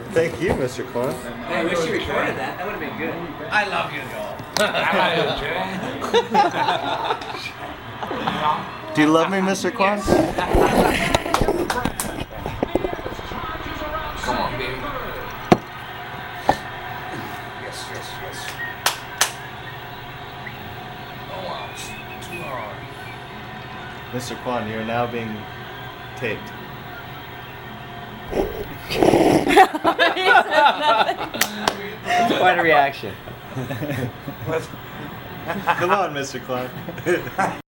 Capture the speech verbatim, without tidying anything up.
Thank you, Mister Kwan. I wish you recorded that. That would have been good. I love you, Joel. Do you love me, Mister Kwan? Come on, baby. Yes, yes, yes. Oh, wow. Too hard. Mister Kwan, you're now being taped. Quite a reaction. Come on, Mister Kwan.